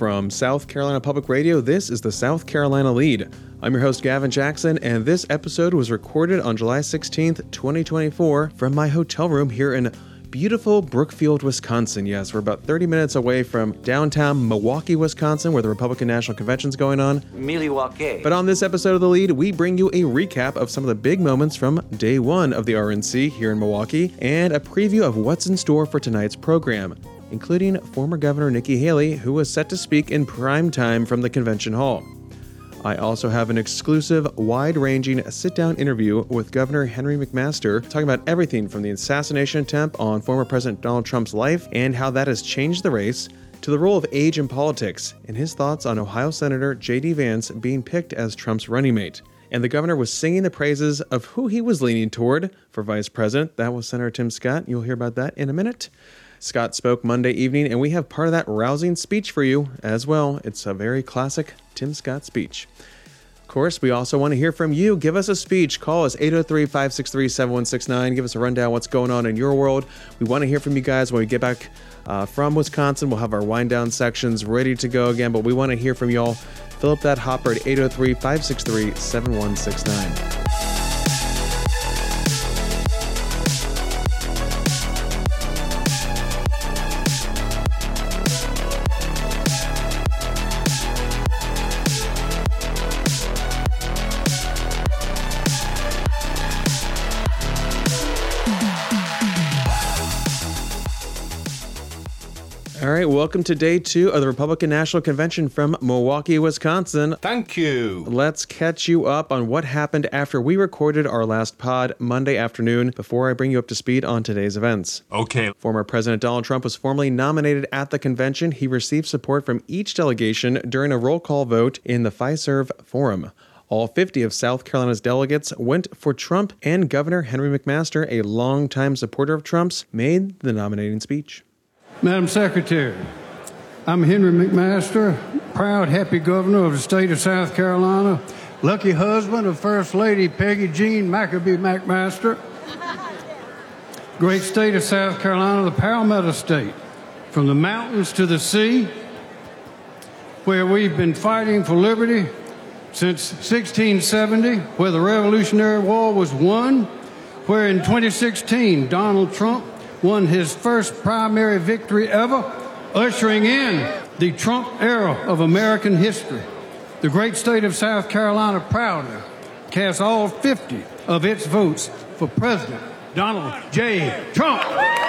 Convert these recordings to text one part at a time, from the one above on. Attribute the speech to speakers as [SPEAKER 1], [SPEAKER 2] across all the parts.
[SPEAKER 1] From South Carolina Public Radio, this is the South Carolina Lead. I'm your host, Gavin Jackson, and this episode was recorded on July 16th, 2024, from my hotel room here in beautiful Brookfield, Wisconsin. Yes, we're about 30 minutes away from downtown Milwaukee, Wisconsin, where the Republican National Convention's going on.
[SPEAKER 2] Milwaukee.
[SPEAKER 1] But on this episode of The Lead, we bring you a recap of some of the big moments from day one of the RNC here in Milwaukee, and a preview of what's in store for tonight's program, including former Governor Nikki Haley, who was set to speak in prime time from the convention hall. I also have an exclusive, wide-ranging sit-down interview with Governor Henry McMaster, talking about everything from the assassination attempt on former President Donald Trump's life and how that has changed the race, to the role of age in politics, and his thoughts on Ohio Senator J.D. Vance being picked as Trump's running mate. And the governor was singing the praises of who he was leaning toward for vice president. That was Senator Tim Scott. You'll hear about that in a minute. Scott spoke Monday evening, and we have part of that rousing speech for you as well. It's a very classic Tim Scott speech. Of course, we also want to hear from you. Give us a speech. Call us 803-563-7169. Give us a rundown what's going on in your world. We want to hear from you guys when we get back from Wisconsin. We'll have our wind down sections ready to go again, but we want to hear from y'all. Fill up that hopper at 803-563-7169. All right, welcome to day two of the Republican National Convention from Milwaukee, Wisconsin.
[SPEAKER 3] Thank you.
[SPEAKER 1] Let's catch you up on what happened after we recorded our last pod Monday afternoon before I bring you up to speed on today's events.
[SPEAKER 3] Okay.
[SPEAKER 1] Former President Donald Trump was formally nominated at the convention. He received support from each delegation during a roll call vote in the Fiserv Forum. All 50 of South Carolina's delegates went for Trump, and Governor Henry McMaster, a longtime supporter of Trump's, made the nominating speech.
[SPEAKER 4] Madam Secretary, I'm Henry McMaster, proud, happy governor of the state of South Carolina, lucky husband of First Lady Peggy Jean Maccabee McMaster. Great state of South Carolina, the Palmetto State, from the mountains to the sea, where we've been fighting for liberty since 1670, where the Revolutionary War was won, where in 2016 Donald Trump won his first primary victory ever, ushering in the Trump era of American history. The great state of South Carolina proudly cast all 50 of its votes for President Donald J. Trump.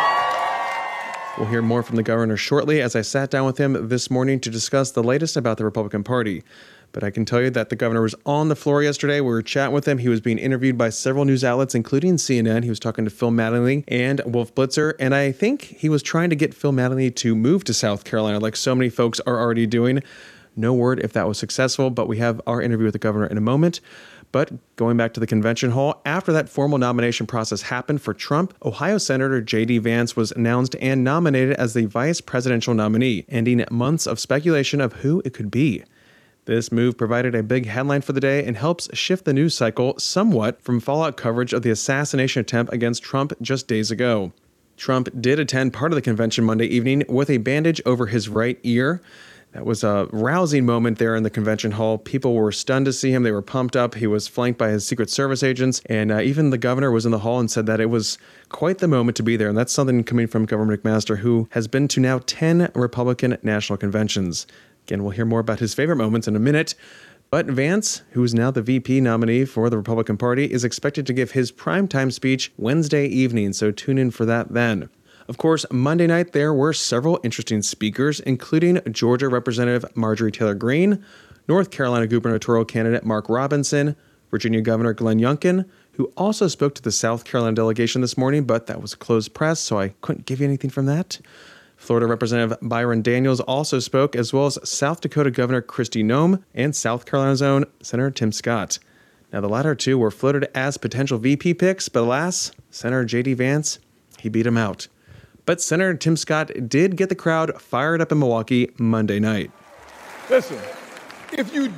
[SPEAKER 1] We'll hear more from the governor shortly as I sat down with him this morning to discuss the latest about the Republican Party. But I can tell you that the governor was on the floor yesterday. We were chatting with him. He was being interviewed by several news outlets, including CNN. He was talking to Phil Mattingly and Wolf Blitzer. And I think he was trying to get Phil Mattingly to move to South Carolina, like so many folks are already doing. No word if that was successful, but we have our interview with the governor in a moment. But going back to the convention hall, after that formal nomination process happened for Trump, Ohio Senator J.D. Vance was announced and nominated as the vice presidential nominee, ending months of speculation of who it could be. This move provided a big headline for the day and helps shift the news cycle somewhat from fallout coverage of the assassination attempt against Trump just days ago. Trump did attend part of the convention Monday evening with a bandage over his right ear. That was a rousing moment there in the convention hall. People were stunned to see him. They were pumped up. He was flanked by his Secret Service agents, and even the governor was in the hall and said that it was quite the moment to be there. And that's something coming from Governor McMaster, who has been to now 10 Republican national conventions. Again, we'll hear more about his favorite moments in a minute. But Vance, who is now the VP nominee for the Republican Party, is expected to give his primetime speech Wednesday evening, so tune in for that then. Of course, Monday night there were several interesting speakers, including Georgia Representative Marjorie Taylor Greene, North Carolina gubernatorial candidate Mark Robinson, Virginia Governor Glenn Youngkin, who also spoke to the South Carolina delegation this morning, but that was a closed press, so I couldn't give you anything from that. Florida Representative Byron Daniels also spoke, as well as South Dakota Governor Kristi Noem and South Carolina's own Senator Tim Scott. Now, the latter two were floated as potential VP picks, but alas, Senator J.D. Vance, he beat him out. But Senator Tim Scott did get the crowd fired up in Milwaukee Monday night.
[SPEAKER 5] Listen, if you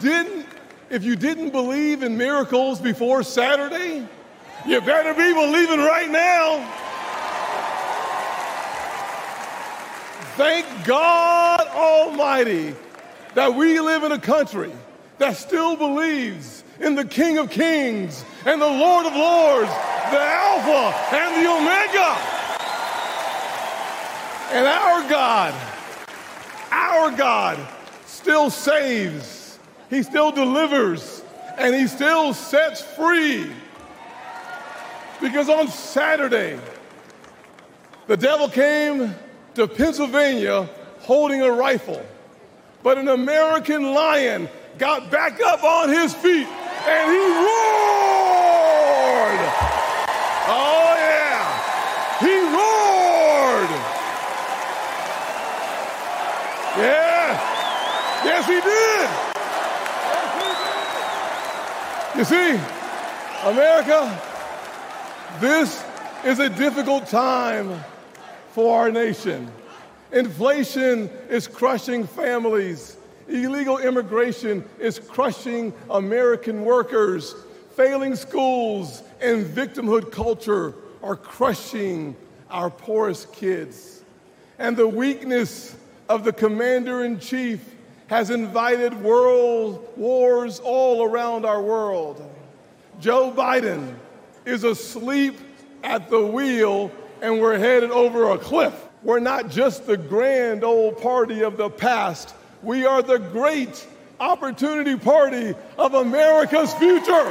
[SPEAKER 5] didn't believe in miracles before Saturday, you better be believing right now. Thank God Almighty that we live in a country that still believes in the King of Kings and the Lord of Lords, the Alpha and the Omega. And our God still saves, he still delivers, and he still sets free. Because on Saturday, the devil came to Pennsylvania holding a rifle, but an American lion got back up on his feet and he roared. Oh yeah, he roared. Yeah, yes he did. You see, America, this is a difficult time for our nation. Inflation is crushing families. Illegal immigration is crushing American workers. Failing schools and victimhood culture are crushing our poorest kids. And the weakness of the commander-in-chief has invited world wars all around our world. Joe Biden is asleep at the wheel, and we're headed over a cliff. We're not just the grand old party of the past. We are the great opportunity party of America's future.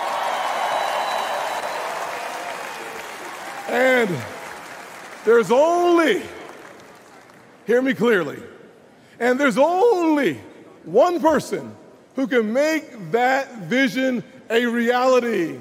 [SPEAKER 5] And there's only, hear me clearly, and there's only one person who can make that vision a reality.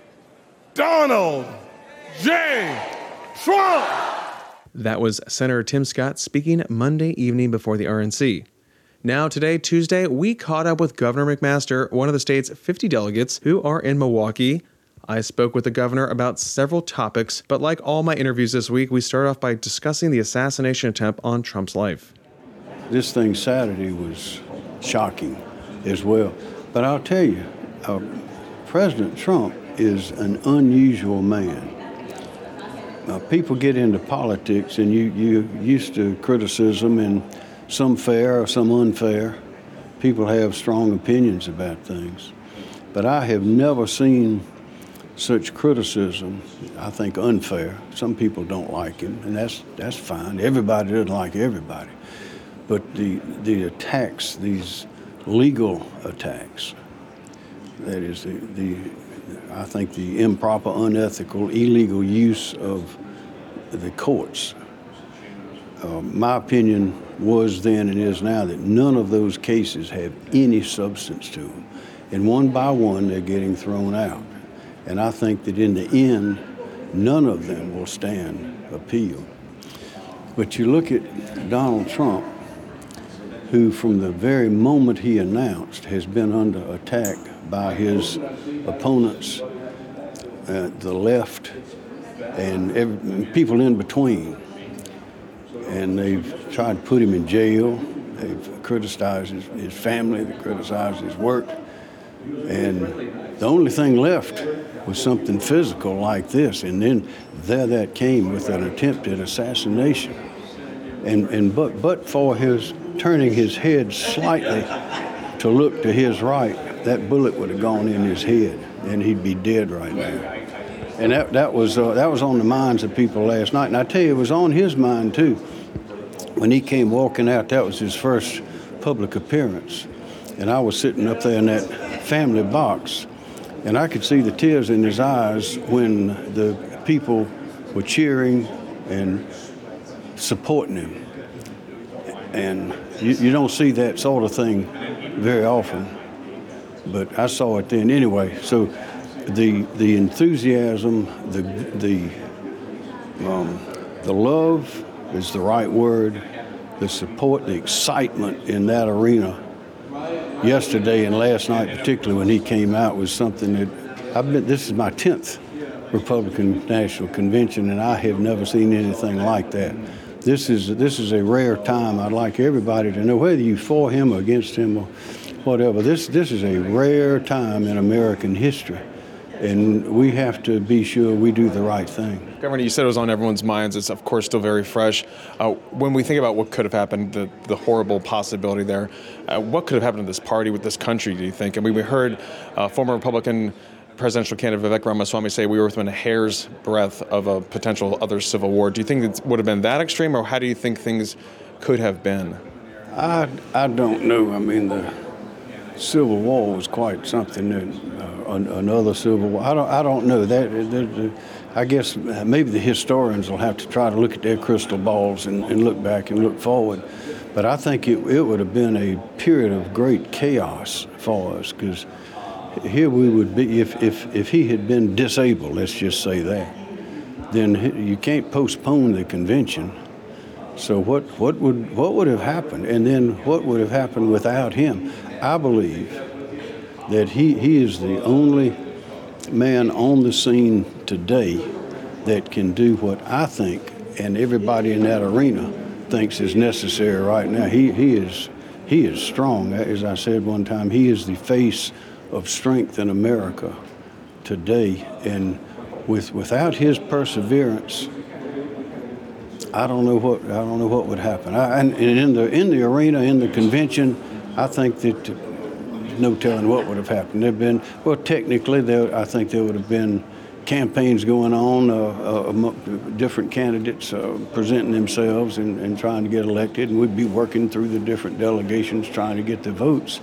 [SPEAKER 5] Donald J. Trump.
[SPEAKER 1] That was Senator Tim Scott speaking Monday evening before the RNC. Now, today, Tuesday, we caught up with Governor McMaster, one of the state's 50 delegates who are in Milwaukee. I spoke with the governor about several topics, but like all my interviews this week, we start off by discussing the assassination attempt on Trump's life.
[SPEAKER 2] This thing Saturday was shocking as well. But I'll tell you, President Trump is an unusual man. People get into politics, and you used to criticism, and some fair or some unfair. People have strong opinions about things. But I have never seen such criticism, I think unfair. Some people don't like him, and that's fine. Everybody doesn't like everybody. But the attacks, these legal attacks, that is I think the improper, unethical, illegal use of the courts. My opinion was then and is now that none of those cases have any substance to them. And one by one, they're getting thrown out. And I think that in the end, none of them will stand appeal. But you look at Donald Trump, who from the very moment he announced has been under attack by his opponents, the left, and people in between. And they've tried to put him in jail. They've criticized his family. They criticized his work. And the only thing left was something physical like this. And then there that came with an attempted assassination. But for his turning his head slightly to look to his right, that bullet would have gone in his head, and he'd be dead right now. And that was on the minds of people last night. And I tell you, it was on his mind too. When he came walking out, that was his first public appearance. And I was sitting up there in that family box, and I could see the tears in his eyes when the people were cheering and supporting him. And you don't see that sort of thing very often, but I saw it then anyway. So the enthusiasm, the love is the right word, the support, the excitement in that arena yesterday and last night, particularly when he came out, was something that this is my 10th Republican National Convention, and I have never seen anything like that. This is a rare time. I'd like everybody to know, whether you're for him or against him or whatever, this is a rare time in American history. and we have to be sure we do the right thing.
[SPEAKER 1] Governor, you said it was on everyone's minds. It's, of course, still very fresh. When we think about what could have happened, the horrible possibility there, what could have happened to this party, with this country, do you think? I mean, we heard former Republican presidential candidate Vivek Ramaswamy say we were within a hair's breadth of a potential other civil war. Do you think it would have been that extreme, or how do you think things could have been?
[SPEAKER 2] I don't know. I mean, the Civil War was quite something. Another Civil War. I don't know. I guess maybe the historians will have to try to look at their crystal balls and look back and look forward. But I think it would have been a period of great chaos for us, because here we would be, if he had been disabled, let's just say that, then you can't postpone the convention. So what would have happened? And then what would have happened without him? I believe that he is the only man on the scene today that can do what I think and everybody in that arena thinks is necessary right now. He is strong. As I said one time, he is the face of strength in America today. And without his perseverance, I don't know what would happen. And in the arena, in the convention, I think that no telling what would have happened. Technically, I think there would have been campaigns going on, different candidates presenting themselves and trying to get elected, and we'd be working through the different delegations trying to get the votes.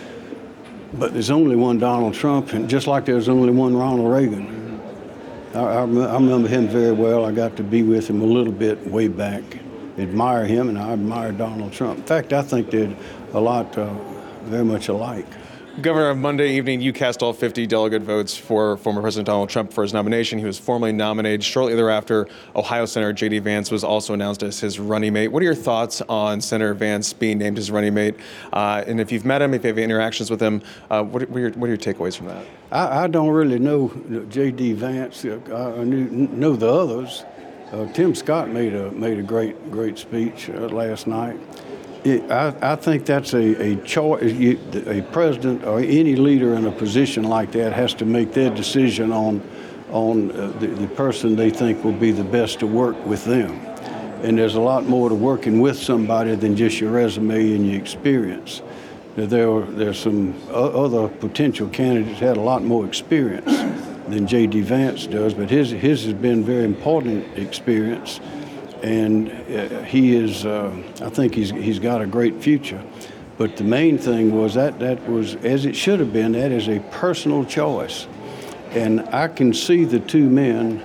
[SPEAKER 2] But there's only one Donald Trump, and just like there's only one Ronald Reagan. I remember him very well. I got to be with him a little bit way back, admire him, and I admire Donald Trump. In fact, I think they're a lot very much alike.
[SPEAKER 1] Governor, on Monday evening, you cast all 50 delegate votes for former President Donald Trump for his nomination. He was formally nominated. Shortly thereafter, Ohio Senator J.D. Vance was also announced as his running mate. What are your thoughts on Senator Vance being named his running mate? And if you've met him, if you have interactions with him, what are your takeaways from that?
[SPEAKER 2] I don't really know J.D. Vance. I know the others. Tim Scott made a great speech last night. I think that's a choice. A president or any leader in a position like that has to make their decision on the person they think will be the best to work with them. And there's a lot more to working with somebody than just your resume and your experience. There's some other potential candidates had a lot more experience than J.D. Vance does, but his has been very important experience. And he is, I think he's got a great future. But the main thing was that was, as it should have been, that is a personal choice. And I can see the two men,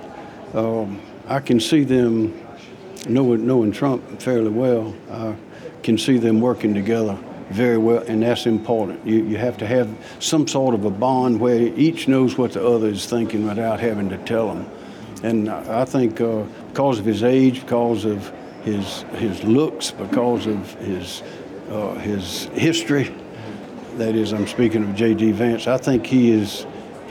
[SPEAKER 2] I can see them, knowing Trump fairly well, I can see them working together very well, and that's important. You have to have some sort of a bond where each knows what the other is thinking without having to tell them. And I think because of his age, because of his looks, because of his history, that is, I'm speaking of J.D. Vance, I think he is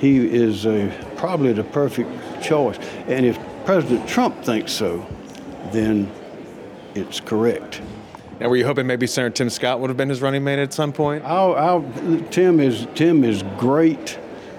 [SPEAKER 2] probably the perfect choice. And if President Trump thinks so, then it's correct.
[SPEAKER 1] Now, were you hoping maybe Senator Tim Scott would have been his running mate at some point?
[SPEAKER 2] Tim is great.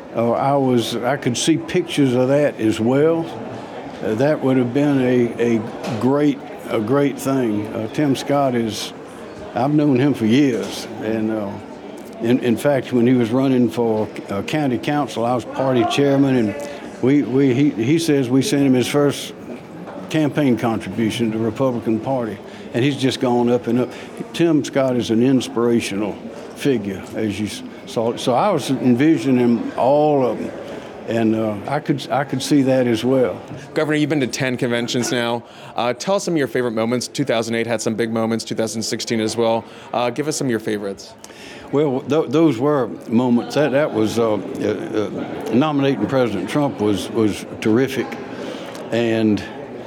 [SPEAKER 2] I could see pictures of that as well. That would have been a great thing. Tim Scott I've known him for years, and in fact, when he was running for county council, I was party chairman, and he says we sent him his first campaign contribution to the Republican Party, and he's just gone up and up. Tim Scott is an inspirational figure, as you saw. So I was envisioning all of them, and I could see that as well.
[SPEAKER 1] Governor, you've been to 10 conventions now. Tell us some of your favorite moments. 2008 had some big moments, 2016 as well. Give us some of your favorites.
[SPEAKER 2] Well, those were moments. That was nominating President Trump was terrific, and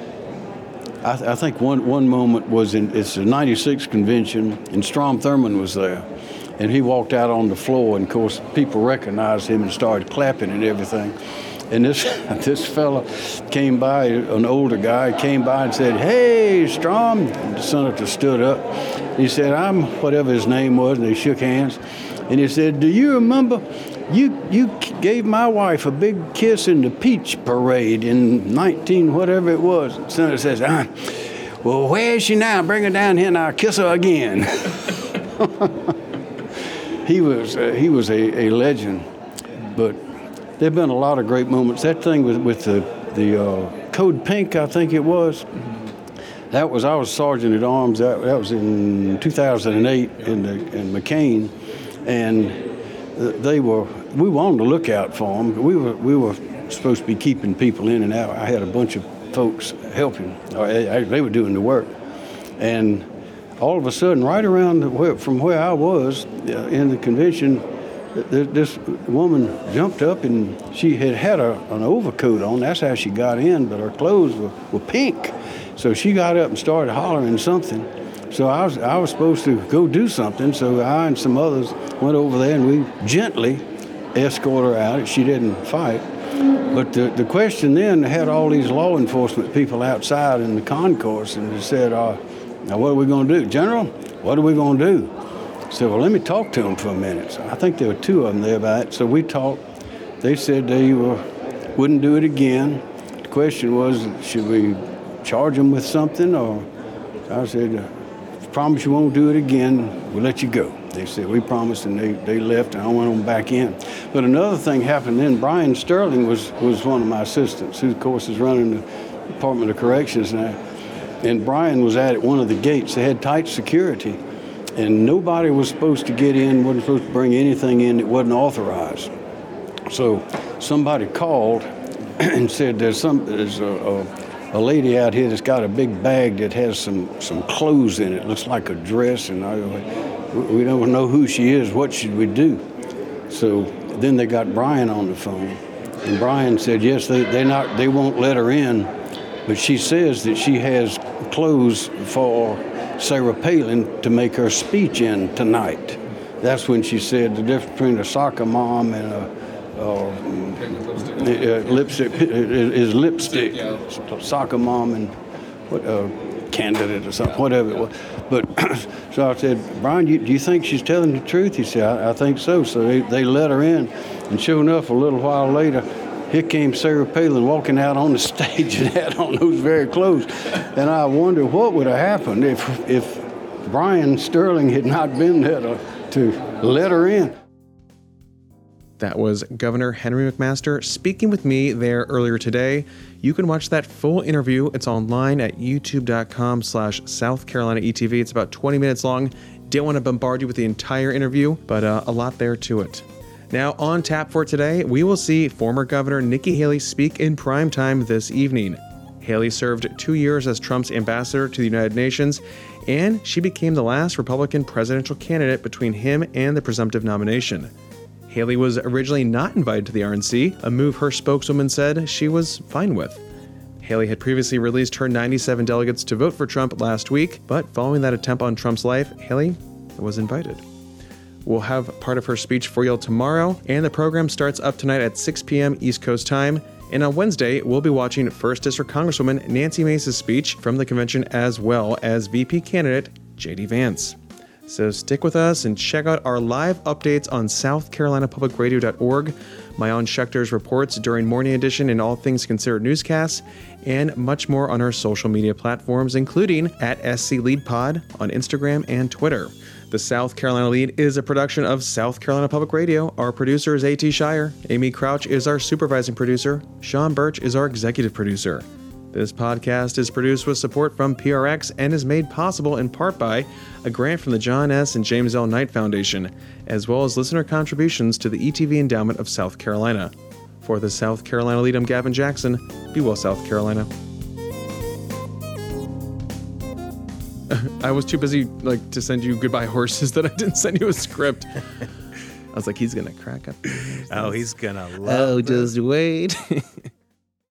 [SPEAKER 2] I think one moment was it's the '96 convention, and Strom Thurmond was there, and he walked out on the floor, and of course people recognized him and started clapping and everything. And this fella came by, an older guy, came by and said, "Hey, Strom." And the senator stood up. He said, "I'm," whatever his name was, and they shook hands. And he said, "Do you remember You gave my wife a big kiss in the Peach Parade in 19 whatever it was. Senator says, well, where is she now? Bring her down here and I'll kiss her again. He was a legend, but there've been a lot of great moments. That thing with the Code Pink, I think it was. I was Sergeant at Arms. That was in 2008 in McCain, and we were on the lookout for them. We were supposed to be keeping people in and out. I had a bunch of folks helping. They were doing the work, and all of a sudden, right around from where I was in the convention, this woman jumped up and she had an overcoat on. That's how she got in, but her clothes were pink. So she got up and started hollering something. So I was supposed to go do something. So I and some others went over there and we gently escorted her out. She didn't fight. But the question then had all these law enforcement people outside in the concourse, and they said, now what are we going to do? General, what are we going to do? I said, well, let me talk to them for a minute. So I think there were two of them there about it. So we talked. They said they wouldn't do it again. The question was, should we charge them with something? Or I said, promise you won't do it again. We'll let you go. They said, we promised, and they left, and I went on back in. But another thing happened then. Brian Sterling was one of my assistants, who, of course, is running the Department of Corrections now. And Brian was at one of the gates. They had tight security, and nobody was supposed to get in, wasn't supposed to bring anything in that wasn't authorized. So somebody called and said, there's a lady out here that's got a big bag that has some clothes in it. Looks like a dress, and we don't know who she is. What should we do? So then they got Brian on the phone, and Brian said, yes, they won't let her in, but she says that she has clothes for Sarah Palin to make her speech in tonight. That's when she said the difference between a soccer mom and lipstick is lipstick. Yeah. Soccer mom and candidate or something, whatever it was. But so I said, Brian, do you think she's telling the truth? He said, I think so. So they let her in, and sure enough, a little while later, here came Sarah Palin walking out on the stage and had on those very clothes. And I wonder what would have happened if Brian Sterling had not been there to let her in.
[SPEAKER 1] That was Governor Henry McMaster speaking with me there earlier today. You can watch that full interview. It's online at youtube.com/South Carolina ETV. It's about 20 minutes long. Didn't want to bombard you with the entire interview, but a lot there to it. Now, on tap for today, we will see former Governor Nikki Haley speak in primetime this evening. Haley served 2 years as Trump's ambassador to the United Nations, and she became the last Republican presidential candidate between him and the presumptive nomination. Haley was originally not invited to the RNC, a move her spokeswoman said she was fine with. Haley had previously released her 97 delegates to vote for Trump last week, but following that attempt on Trump's life, Haley was invited. We'll have part of her speech for you tomorrow, and the program starts up tonight at 6 p.m. East Coast time. And on Wednesday, we'll be watching 1st District Congresswoman Nancy Mace's speech from the convention, as well as VP candidate J.D. Vance. So stick with us and check out our live updates on SouthCarolinaPublicRadio.org, Maayan Schechter's reports during Morning Edition and All Things Considered newscasts, and much more on our social media platforms, including at SC Lead Pod on Instagram and Twitter. The South Carolina Lead is a production of South Carolina Public Radio. Our producer is A.T. Shire. Amy Crouch is our supervising producer. Sean Birch is our executive producer. This podcast is produced with support from PRX and is made possible in part by a grant from the John S. and James L. Knight Foundation, as well as listener contributions to the ETV Endowment of South Carolina. For the South Carolina Lead, I'm Gavin Jackson. Be well, South Carolina. I was too busy to send you goodbye horses that I didn't send you a script. I was like, he's going to crack up.
[SPEAKER 3] Oh, he's going to love it.
[SPEAKER 1] Just wait.